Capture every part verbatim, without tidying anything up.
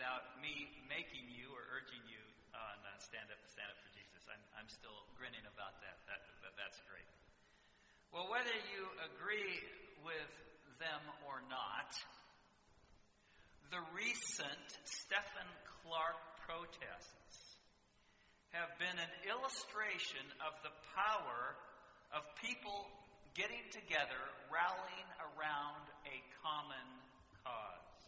about me making you or urging you on uh, stand up, stand up for Jesus. I'm, I'm still grinning about that. That, that. That's great. Well, whether you agree with them or not, the recent Stephen Clark protests have been an illustration of the power of people getting together, rallying around a common cause.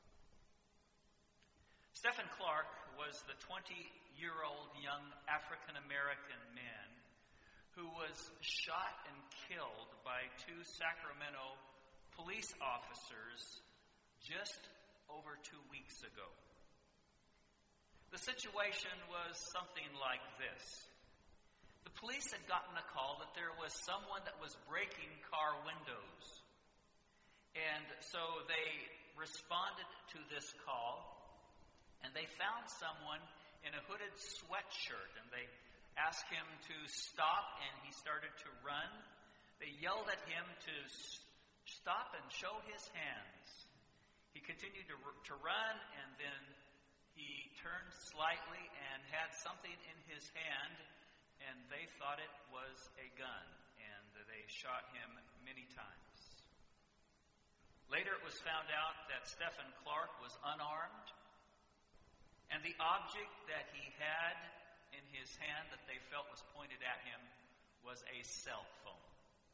Stephen Clark was the twenty-year-old young African-American man who was shot and killed by two Sacramento police officers just over two weeks ago. The situation was something like this. The police had gotten a call that there was someone that was breaking car windows. And so they responded to this call, and they found someone in a hooded sweatshirt, and they asked him to stop, and he started to run. They yelled at him to stop and show his hands. He continued to, to run, and then he turned slightly and had something in his hand, and they thought it was a gun, and they shot him many times. Later it was found out that Stephen Clark was unarmed, and the object that he had in his hand that they felt was pointed at him was a cell phone.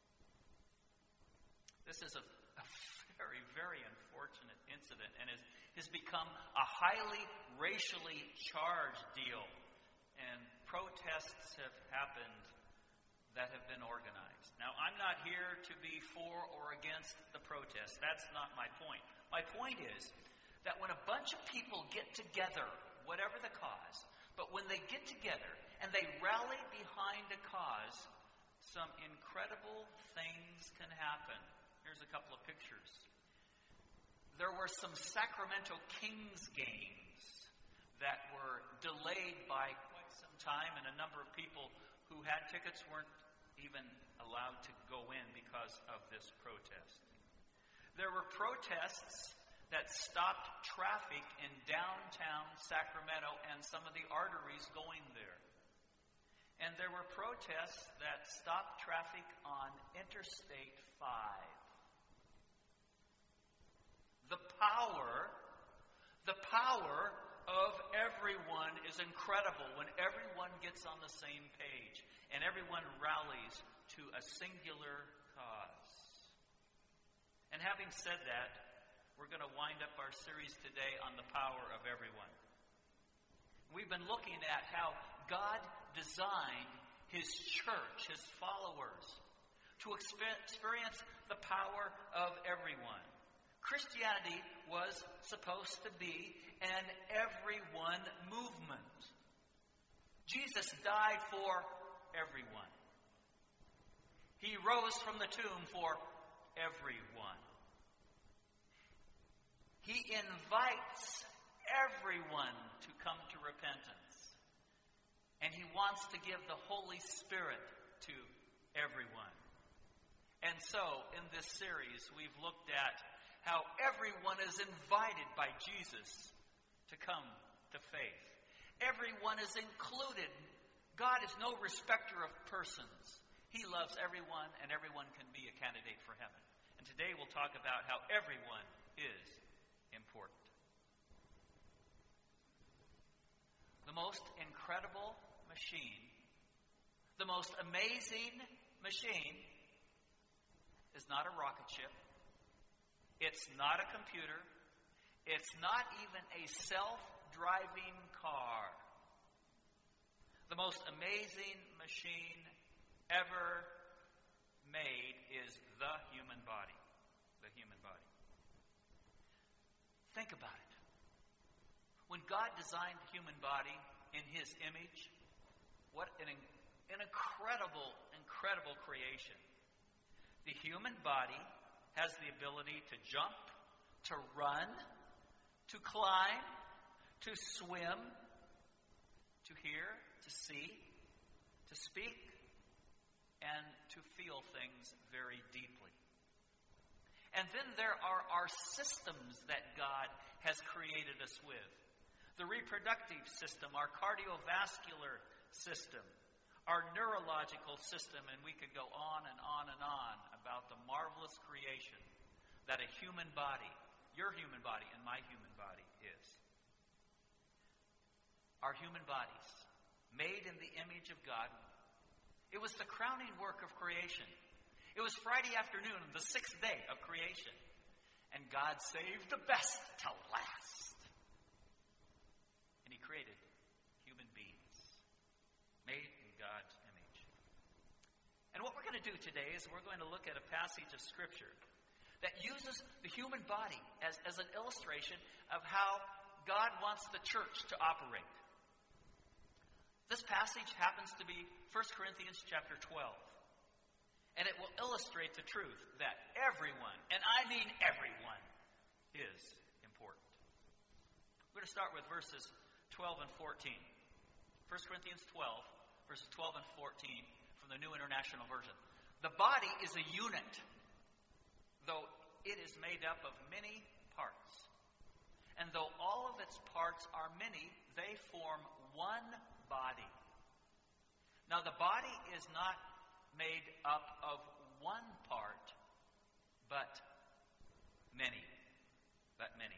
This is a, a very, very unfortunate incident, and has, has become a highly racially charged deal. And protests have happened that have been organized. Now, I'm not here to be for or against the protest. That's not my point. My point is that when a bunch of people get together, whatever the cause, but when they get together and they rally behind a cause, some incredible things can happen. Here's a couple of pictures. There were some Sacramento Kings games that were delayed by quite some time, and a number of people who had tickets weren't even allowed to go in because of this protest. There were protests that stopped traffic in downtown Sacramento and some of the arteries going there. And there were protests that stopped traffic on Interstate five. The power, the power of everyone is incredible when everyone gets on the same page and everyone rallies to a singular cause. And having said that, we're going to wind up our series today on the power of everyone. We've been looking at how God designed His church, His followers, to experience the power of everyone. Christianity was supposed to be an everyone movement. Jesus died for everyone. He rose from the tomb for everyone. He invites everyone to come to repentance. And He wants to give the Holy Spirit to everyone. And so, in this series, we've looked at how everyone is invited by Jesus to come to faith. Everyone is included. God is no respecter of persons. He loves everyone, and everyone can be a candidate for heaven. And today we'll talk about how everyone is important. The most incredible machine, the most amazing machine, is not a rocket ship. It's not a computer. It's not even a self-driving car. The most amazing machine ever made is the human body. The human body. Think about it. When God designed the human body in His image, what an, an incredible, incredible creation. The human body has the ability to jump, to run, to climb, to swim, to hear, to see, to speak, and to feel things very deeply. And then there are our systems that God has created us with. the reproductive system, our cardiovascular system, our neurological system, and we could go on and on and on about the marvelous creation that a human body, your human body and my human body is. Our human bodies, made in the image of God. It was the crowning work of creation. It was Friday afternoon, the sixth day of creation. And God saved the best to last. And He created human beings, made in God's image. And what we're going to do today is we're going to look at a passage of Scripture that uses the human body as, as an illustration of how God wants the church to operate. This passage happens to be First Corinthians chapter twelve. And it will illustrate the truth that everyone, and I mean everyone, is important. We're going to start with verses twelve and fourteen. First Corinthians twelve, verses twelve and fourteen from the New International Version. The body is a unit, though it is made up of many parts. And though all of its parts are many, they form one body. Now the body is not made up of one part, but many. But many.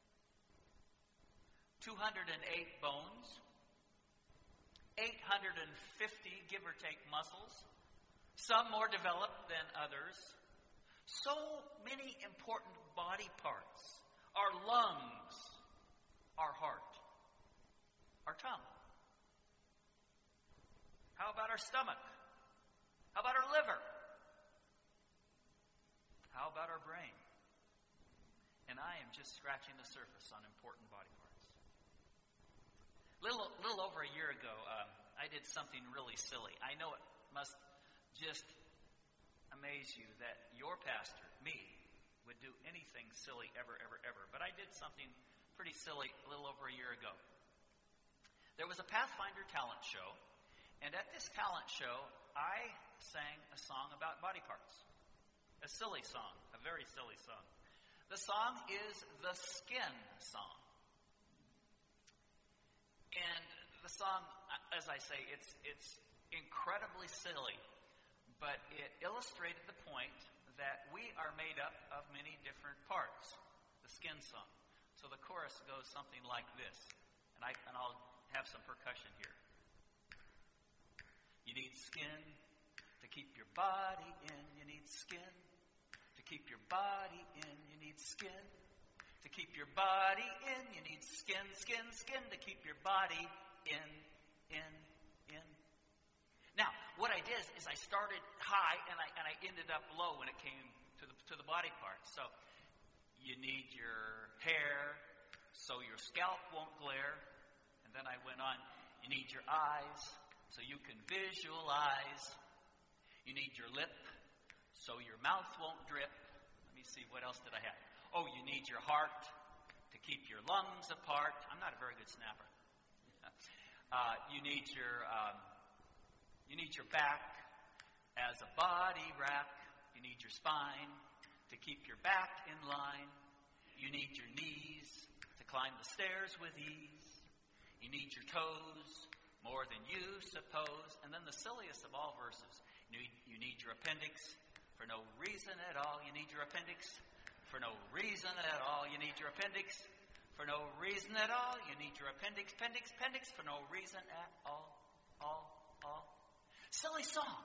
two hundred eight bones, eight hundred fifty, give or take, muscles, some more developed than others. So many important body parts. Our lungs, our heart, our tongue. How about our stomach? How about our liver? How about our brain? And I am just scratching the surface on important body parts. Little, little over a year ago, um, I did something really silly. I know it must just amaze you that your pastor, me, would do anything silly ever, ever, ever. But I did something pretty silly a little over a year ago. There was a Pathfinder talent show, and at this talent show, I sang a song about body parts. A silly song, a very silly song. The song is the Skin Song. And the song, as I say, it's it's incredibly silly, but it illustrated the point that we are made up of many different parts. The Skin Song. So the chorus goes something like this, and I and I'll have some percussion here. You need skin to keep your body in. You need skin to keep your body in. You need skin to keep your body in. You need skin, skin, skin to keep your body in, in, in. Now, what I did is I started high and I and I ended up low when it came to the to the body parts. So you need your hair so your scalp won't glare. And then I went on. You need your eyes so you can visualize. You need your lip so your mouth won't drip. Let me see, what else did I have? Oh, you need your heart to keep your lungs apart. I'm not a very good snapper. uh, you need your um, you need your back as a body rack. You need your spine to keep your back in line. You need your knees to climb the stairs with ease. You need your toes more than you suppose. And then the silliest of all verses. You need, you need your appendix for no reason at all. You need your appendix for no reason at all. You need your appendix for no reason at all. You need your appendix, appendix, appendix for no reason at all. All, all. Silly song.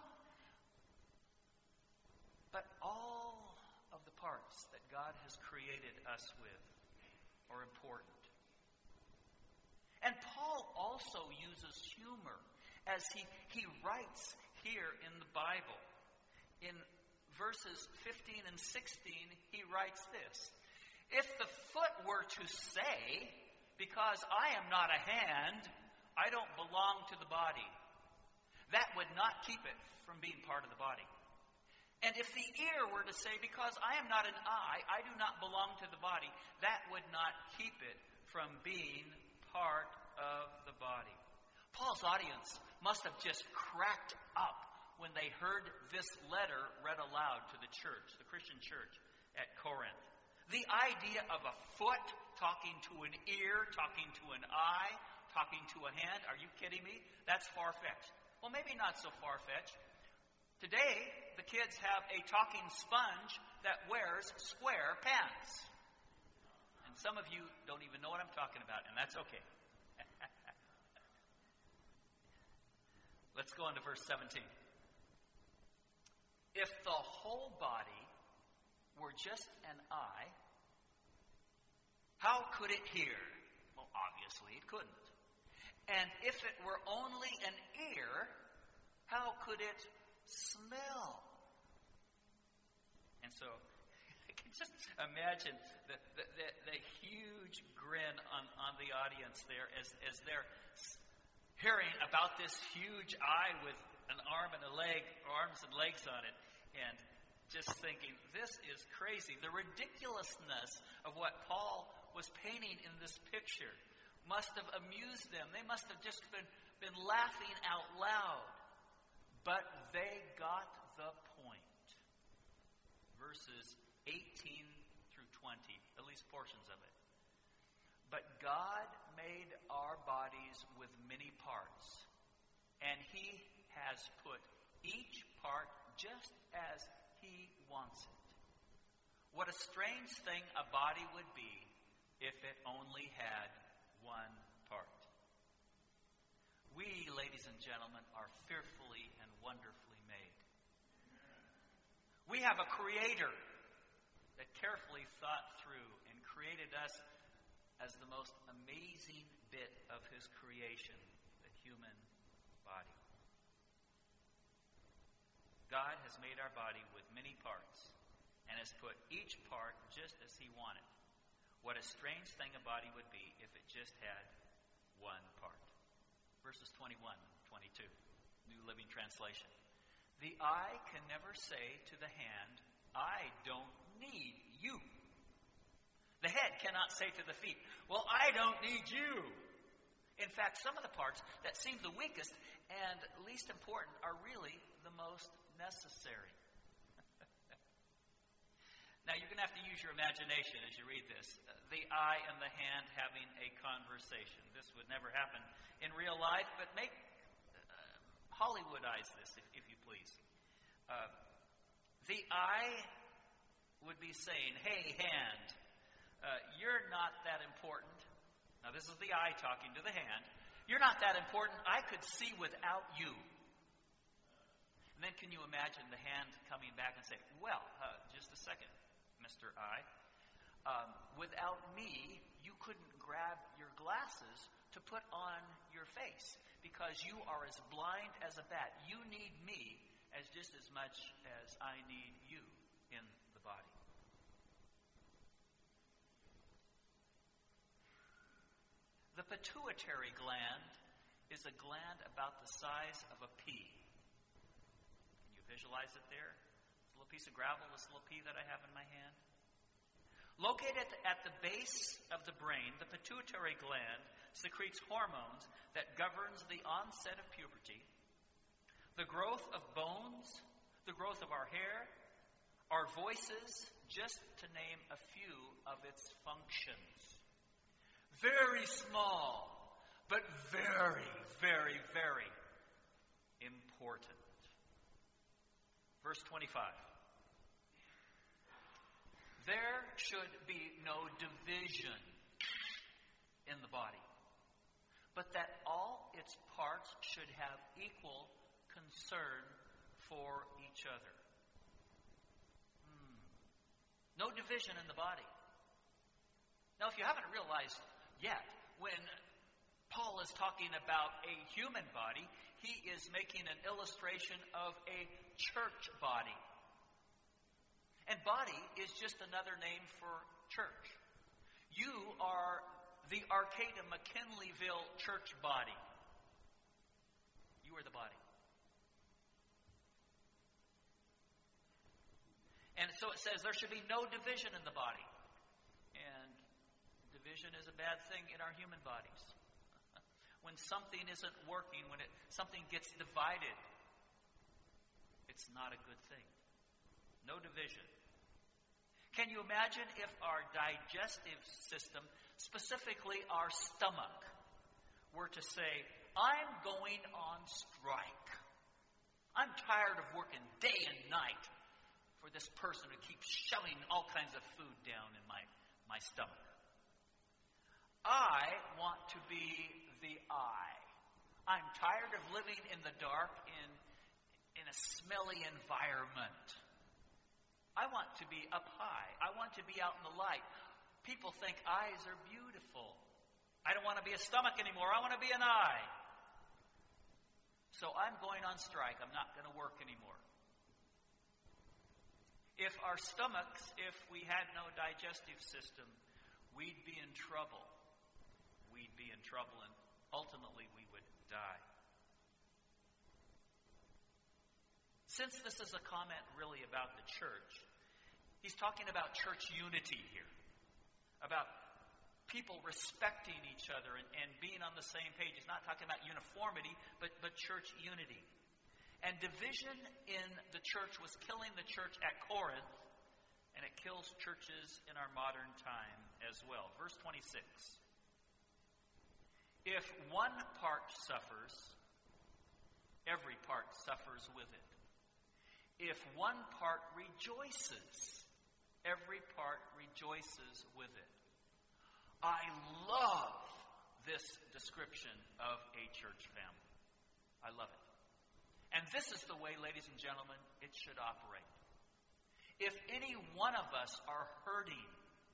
But all of the parts that God has created us with are important. And Paul also uses humor as he, he writes here in the Bible. In verses fifteen and sixteen, he writes this. If the foot were to say, because I am not a hand, I don't belong to the body, that would not keep it from being part of the body. And if the ear were to say, because I am not an eye, I do not belong to the body, that would not keep it from being part of the body. Paul's audience must have just cracked up when they heard this letter read aloud to the church, the Christian church at Corinth. The idea of a foot talking to an ear, talking to an eye, talking to a hand. Are you kidding me? That's far-fetched. Well, maybe not so far-fetched. Today, the kids have a talking sponge that wears square pants. And some of you don't even know what I'm talking about, and that's okay. Let's go on to verse seventeen. If the whole body were just an eye, how could it hear? Well, obviously it couldn't. And if it were only an ear, how could it smell? And so, I can just imagine the, the, the, the huge grin on, on the audience there as, as they're hearing about this huge eye with an arm and a leg, arms and legs on it, and just thinking, this is crazy. The ridiculousness of what Paul was painting in this picture must have amused them. They must have just been, been laughing out loud. But they got the point. Verses eighteen through twenty, at least portions of it. But God made our bodies with many parts, and He has put each part just as He wants it. What a strange thing a body would be if it only had one part. We, ladies and gentlemen, are fearfully and wonderfully made. We have a Creator that carefully thought through and created us as the most amazing bit of His creation, the human body. God has made our body with many parts and has put each part just as He wanted. What a strange thing a body would be if it just had one part. Verses twenty-one, twenty-two, New Living Translation. The eye can never say to the hand, I don't need you. The head cannot say to the feet, well, I don't need you. In fact, some of the parts that seem the weakest and least important are really the most necessary. Now, you're going to have to use your imagination as you read this. The eye and the hand having a conversation. This would never happen in real life, but make uh, Hollywoodize this, if, if you please. Uh, the eye would be saying, hey, hand, uh, you're not that important. Now, this is the eye talking to the hand. You're not that important. I could see without you. And then can you imagine the hand coming back and saying, well, uh, just a second, Mister Eye. Um, without me, you couldn't grab your glasses to put on your face because you are as blind as a bat. You need me as just as much as I need you in the body. The pituitary gland is a gland about the size of a pea. Can you visualize it there? This little piece of gravel, this little pea that I have in my hand. Located at the base of the brain, the pituitary gland secretes hormones that governs the onset of puberty, the growth of bones, the growth of our hair, our voices, just to name a few of its functions. Very small, but very, very, very important. Verse twenty-five. There should be no division in the body, but that all its parts should have equal concern for each other. Hmm. No division in the body. Now, if you haven't realized yet, when Paul is talking about a human body, he is making an illustration of a church body. And body is just another name for church. You are the Arcata McKinleyville church body. You are the body. And so it says there should be no division in the body. And division is a bad thing in our human bodies. When something isn't working, when it, something gets divided, it's not a good thing. No division. Can you imagine if our digestive system, specifically our stomach, were to say, I'm going on strike. I'm tired of working day and night for this person who keeps shoving all kinds of food down in my, my stomach. I want to be the eye. I'm tired of living in the dark in, in a smelly environment. I want to be up high. I want to be out in the light. People think eyes are beautiful. I don't want to be a stomach anymore. I want to be an eye. So I'm going on strike. I'm not going to work anymore. If our stomachs, if we had no digestive system, we'd be in trouble. We'd be in trouble, and ultimately we would die. Since this is a comment really about the church, he's talking about church unity here. About people respecting each other and, and being on the same page. He's not talking about uniformity, but, but church unity. And division in the church was killing the church at Corinth, and it kills churches in our modern time as well. Verse twenty-six. If one part suffers, every part suffers with it. If one part rejoices, every part rejoices with it. I love this description of a church family. I love it. And this is the way, ladies and gentlemen, it should operate. If any one of us are hurting,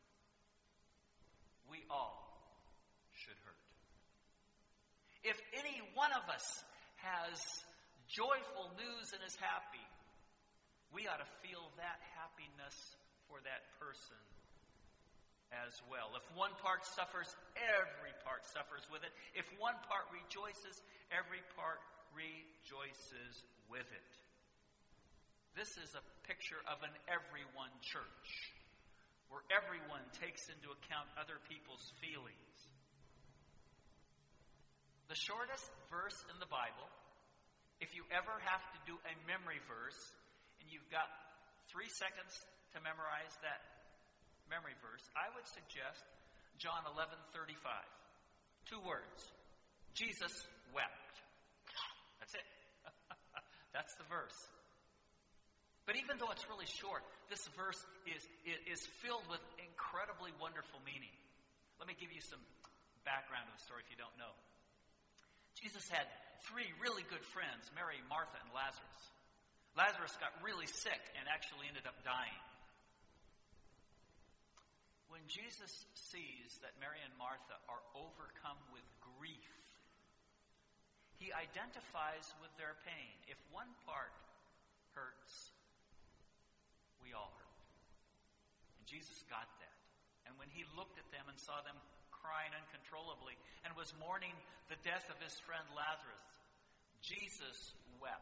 we all should hurt. If any one of us has joyful news and is happy, we ought to feel that happiness for that person as well. If one part suffers, every part suffers with it. If one part rejoices, every part rejoices with it. This is a picture of an everyone church, where everyone takes into account other people's feelings. The shortest verse in the Bible, if you ever have to do a memory verse, and you've got three seconds to memorize that memory verse, I would suggest John eleven thirty-five. Two words. Jesus wept. That's it. That's the verse. But even though it's really short, this verse is, is filled with incredibly wonderful meaning. Let me give you some background of the story if you don't know. Jesus had three really good friends, Mary, Martha, and Lazarus. Lazarus got really sick and actually ended up dying. When Jesus sees that Mary and Martha are overcome with grief, he identifies with their pain. If one part hurts, we all hurt. And Jesus got that. And when he looked at them and saw them crying uncontrollably and was mourning the death of his friend Lazarus, Jesus wept.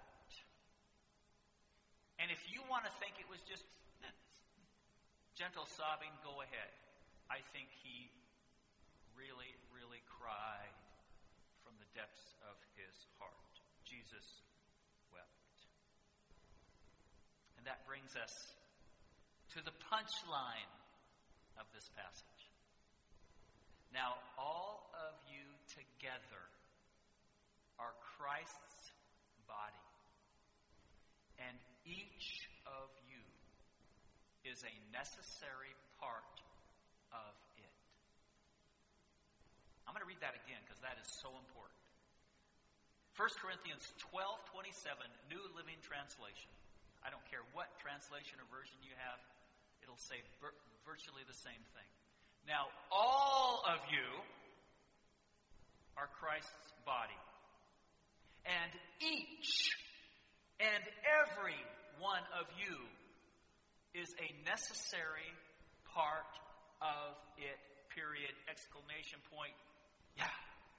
And if you want to think it was just gentle sobbing, go ahead. I think he really, really cried from the depths of his heart. Jesus wept. And that brings us to the punchline of this passage. Now, all of you together are Christ's body, and each of you is a necessary part of it. I'm going to read that again because that is so important. First Corinthians twelve twenty-seven, New Living Translation. I don't care what translation or version you have, it'll say vir- virtually the same thing. Now, all of you are Christ's body, and each and every one of you is a necessary part of it, period, exclamation point, yeah.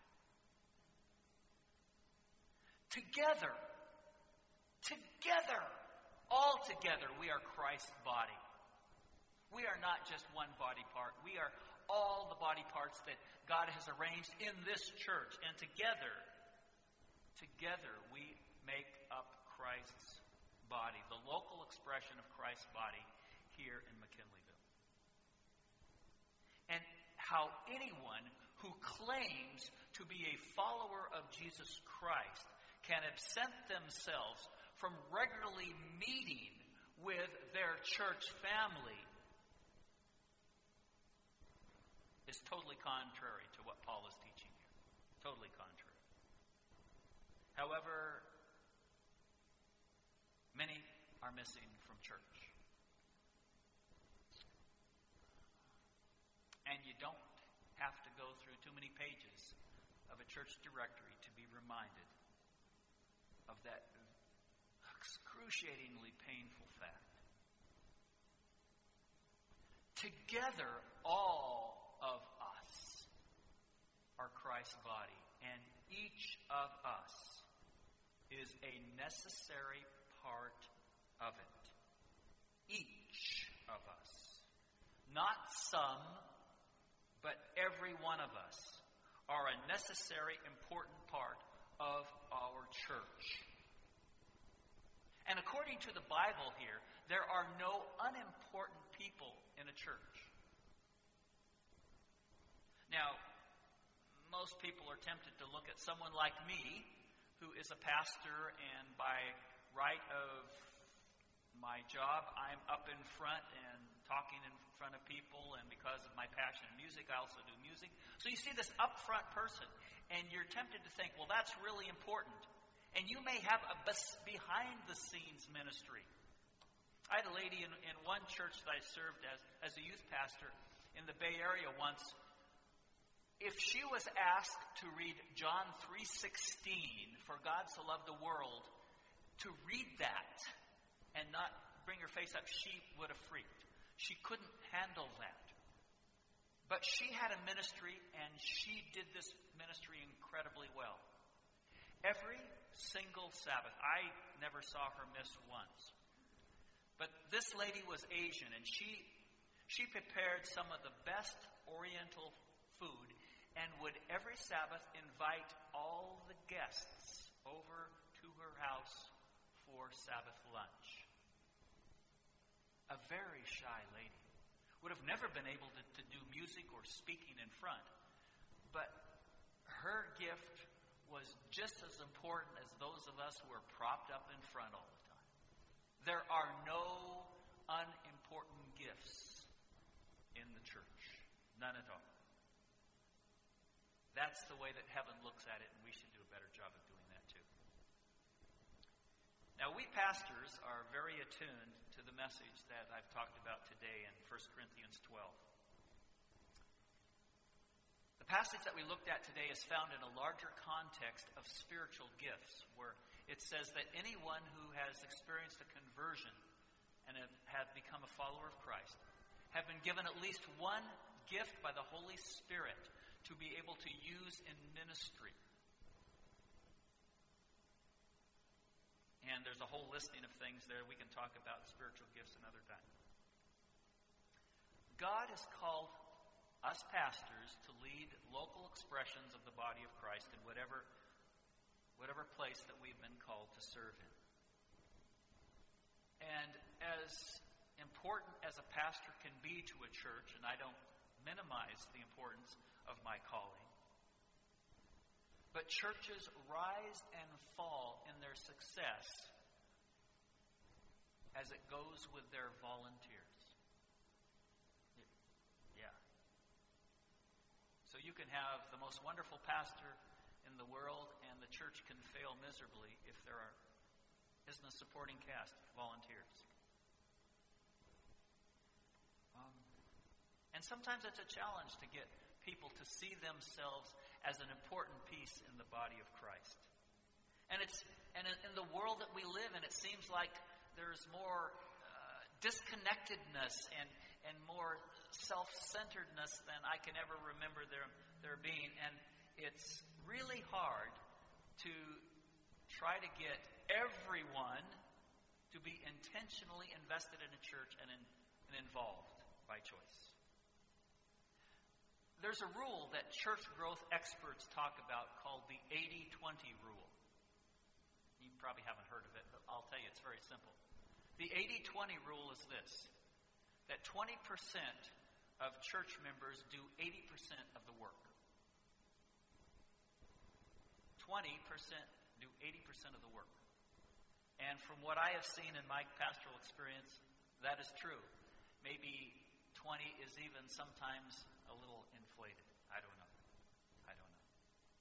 Together, together, all together, we are Christ's body. We are not just one body part. We are all the body parts that God has arranged in this church. And together, together we make up Christ's body, the local expression of Christ's body here in McKinleyville. and how anyone who claims to be a follower of Jesus Christ can absent themselves from regularly meeting with their church family is totally contrary to what Paul is teaching here. Totally contrary. However, many are missing from church. And you don't have to go through too many pages of a church directory to be reminded of that excruciatingly painful fact. Together, all of us are Christ's body, and each of us is a necessary part of it. Each of us. Not some, but every one of us are a necessary, important part of our church. And according to the Bible here, there are no unimportant people in a church. Now, most people are tempted to look at someone like me, who is a pastor, and by right of my job, I'm up in front and talking in front of people, and because of my passion in music, I also do music. So you see this upfront person, and you're tempted to think, well, that's really important. And you may have a behind-the-scenes ministry. I had a lady in, in one church that I served as, as a youth pastor in the Bay Area once. If she was asked to read John three sixteen, for God so loved the world, to read that and not bring her face up, she would have freaked. She couldn't handle that. But she had a ministry, and she did this ministry incredibly well. Every single Sabbath, I never saw her miss once. But this lady was Asian, and she she prepared some of the best Oriental food, and would every Sabbath invite all the guests over to her house for Sabbath lunch. A very shy lady. Would have never been able to, to do music or speaking in front. But her gift was just as important as those of us who are propped up in front all the time. There are no unimportant gifts in the church. None at all. That's the way that heaven looks at it, and we should do a better job of doing that too. Now, we pastors are very attuned to the message that I've talked about today in First Corinthians twelve. The passage that we looked at today is found in a larger context of spiritual gifts, where it says that anyone who has experienced a conversion and have, have become a follower of Christ have been given at least one gift by the Holy Spirit to be able to use in ministry. And there's a whole listing of things there. We can talk about spiritual gifts another time. God has called us pastors to lead local expressions of the body of Christ in whatever, whatever place that we've been called to serve in. And as important as a pastor can be to a church, and I don't minimize the importance of my calling, but churches rise and fall in their success as it goes with their volunteers. Yeah. So you can have the most wonderful pastor in the world, and the church can fail miserably if there are, isn't a supporting cast of volunteers. Um, and sometimes it's a challenge to get people to see themselves as an important piece in the body of Christ. And it's and in the world that we live in, it seems like there's more uh, disconnectedness and and more self-centeredness than I can ever remember there there being. And it's really hard to try to get everyone to be intentionally invested in a church and, in, and involved by choice. There's a rule that church growth experts talk about called the eighty twenty rule. You probably haven't heard of it, but I'll tell you it's very simple. The eighty twenty rule is this, that twenty percent of church members do eighty percent of the work. twenty percent do eighty percent of the work. And from what I have seen in my pastoral experience, that is true. Maybe twenty is even sometimes a little inflated. I don't know. I don't know.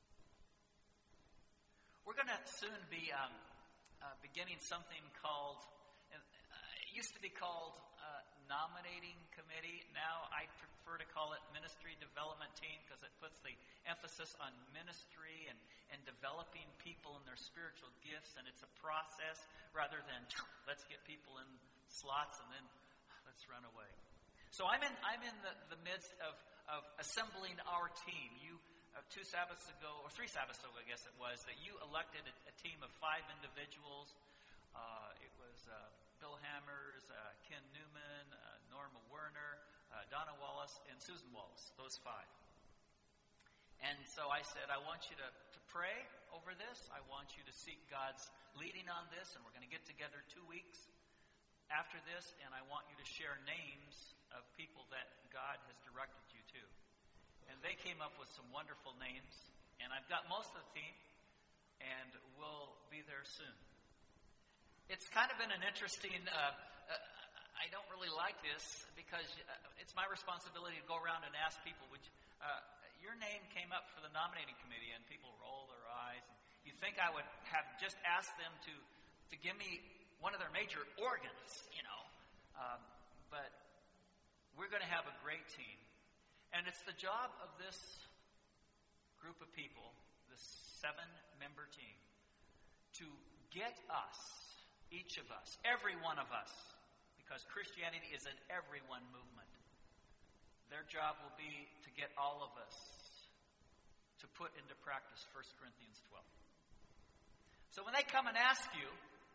We're going to soon be um, uh, beginning something called, uh, it used to be called uh, nominating committee. Now I prefer to call it ministry development team because it puts the emphasis on ministry and, and developing people in their spiritual gifts, and it's a process rather than let's get people in slots and then let's run away. So I'm in I'm in the, the midst of, of assembling our team. You uh, two Sabbaths ago, or three Sabbaths ago, I guess it was, that you elected a, a team of five individuals. Uh, it was uh, Bill Hammers, uh, Ken Newman, uh, Norma Werner, uh, Donna Wallace, and Susan Wallace, those five. And so I said, I want you to, to pray over this. I want you to seek God's leading on this, and we're going to get together two weeks after this, and I want you to share names of people that God has directed you to. And they came up with some wonderful names, and I've got most of the team, and we'll be there soon. It's kind of been an interesting, uh, uh, I don't really like this because uh, it's my responsibility to go around and ask people, would you, uh, your name came up for the nominating committee, and people roll their eyes. And you think I would have just asked them to, to give me one of their major organs, you know. Um, but we're going to have a great team. And it's the job of this group of people, this seven-member team, to get us, each of us, every one of us, because Christianity is an everyone movement. Their job will be to get all of us to put into practice First Corinthians twelve. So when they come and ask you,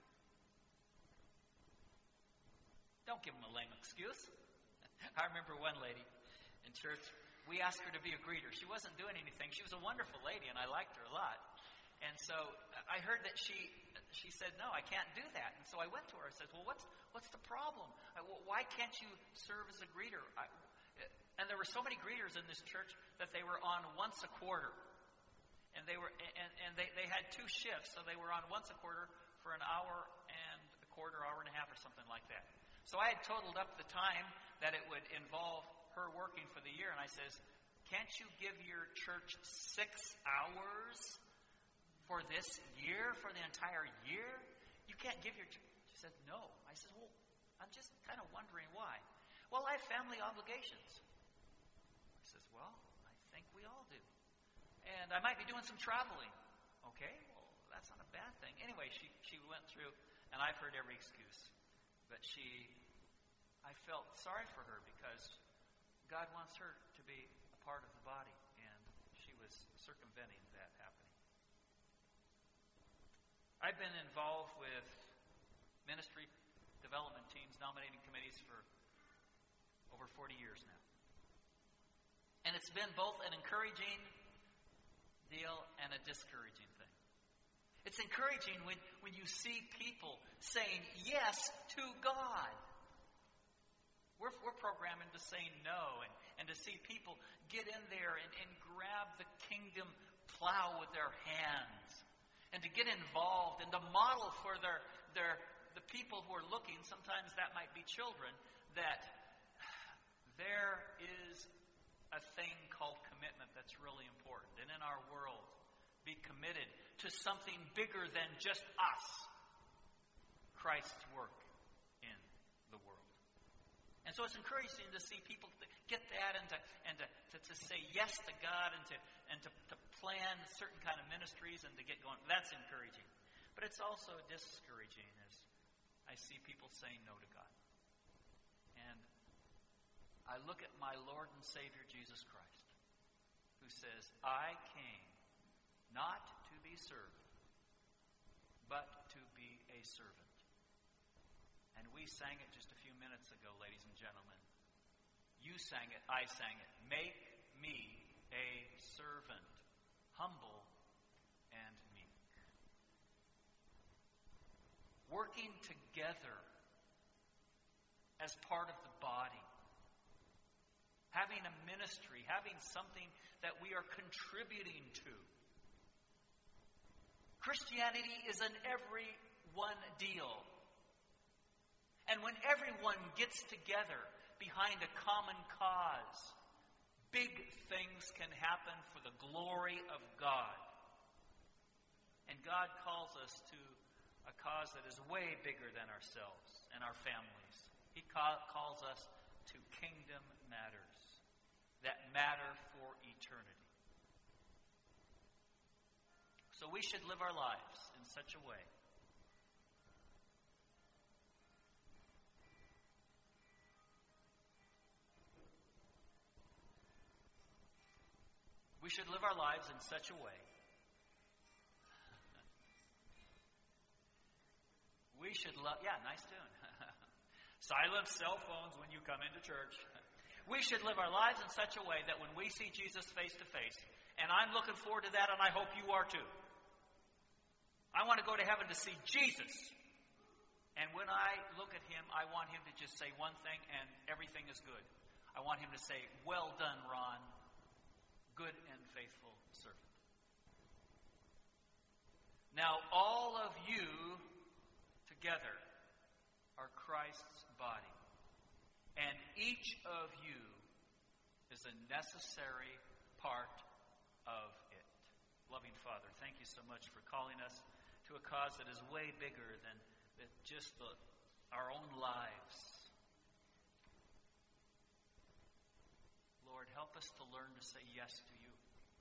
don't give them a lame excuse. I remember one lady in church, we asked her to be a greeter. She wasn't doing anything. She was a wonderful lady, and I liked her a lot. And so I heard that she she said, no, I can't do that. And so I went to her. I said, well, what's what's the problem? I, well, why can't you serve as a greeter? I, and there were so many greeters in this church that they were on once a quarter. And they were and, and they, they had two shifts, so they were on once a quarter for an hour and a quarter, hour and a half, or something like that. So I had totaled up the time that it would involve her working for the year, and I says, can't you give your church six hours for this year, for the entire year? You can't give your church. She said, no. I said, well, I'm just kind of wondering why. Well, I have family obligations. I says, well, I think we all do. And I might be doing some traveling. Okay, well, that's not a bad thing. Anyway, she, she went through, and I've heard every excuse. But she, I felt sorry for her because God wants her to be a part of the body, and she was circumventing that happening. I've been involved with ministry development teams, nominating committees for over forty years now. And it's been both an encouraging deal and a discouraging thing. It's encouraging when, when you see people saying yes to God. We're, we're programming to say no, and, and to see people get in there and, and grab the kingdom plow with their hands, and to get involved and to model for their, their the people who are looking, sometimes that might be children, that there is a thing called commitment that's really important. And in our world, be committed to something bigger than just us, Christ's work in the world. And so it's encouraging to see people get that and to and to, to, to say yes to God and to and to, to plan certain kind of ministries and to get going. That's encouraging. But it's also discouraging as I see people saying no to God. And I look at my Lord and Savior Jesus Christ, who says, I came not to be served, but to be a servant. And we sang it just a few minutes ago, ladies and gentlemen. You sang it, I sang it. Make me a servant, humble and meek. Working together as part of the body having a ministry, having something that we are contributing to. Christianity is an everyone deal. And when everyone gets together behind a common cause, big things can happen for the glory of God. And God calls us to a cause that is way bigger than ourselves and our families. He ca- calls us to kingdom matters that matter for eternity. So we should live our lives in such a way We should live our lives in such a way. We should love, yeah, nice tune. Silence cell phones when you come into church. We should live our lives in such a way that when we see Jesus face to face, and I'm looking forward to that, and I hope you are too. I want to go to heaven to see Jesus. And when I look at him, I want him to just say one thing, and everything is good. I want him to say, "Well done, Ron, good and faithful servant." Now, all of you together are Christ's body, and each of you is a necessary part of it. Loving Father, thank you so much for calling us to a cause that is way bigger than, than just the, our own lives. Lord, help us to learn to say yes to you.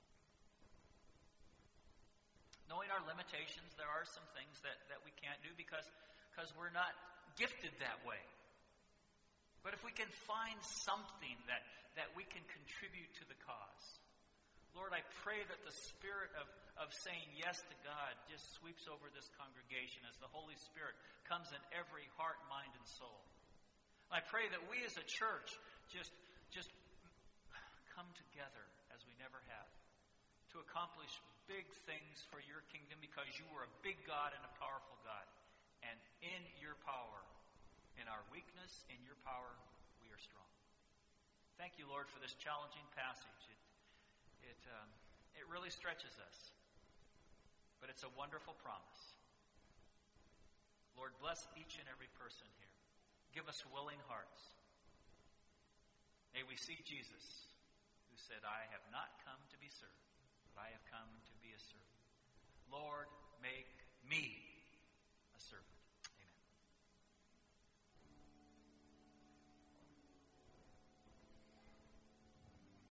Knowing our limitations, there are some things that, that we can't do because, because we're not gifted that way. But if we can find something that, that we can contribute to the cause, Lord, I pray that the spirit of, of saying yes to God just sweeps over this congregation as the Holy Spirit comes in every heart, mind, and soul. I pray that we as a church just, just come together as we never have to accomplish big things for your kingdom because you are a big God and a powerful God. And in your power, in our weakness, in your power, we are strong. Thank you, Lord, for this challenging passage. It, it, um, it really stretches us, but it's a wonderful promise. Lord, bless each and every person here. Give us willing hearts. May we see Jesus, who said, "I have not come to be served, but I have come to be a servant." Lord, make me a servant.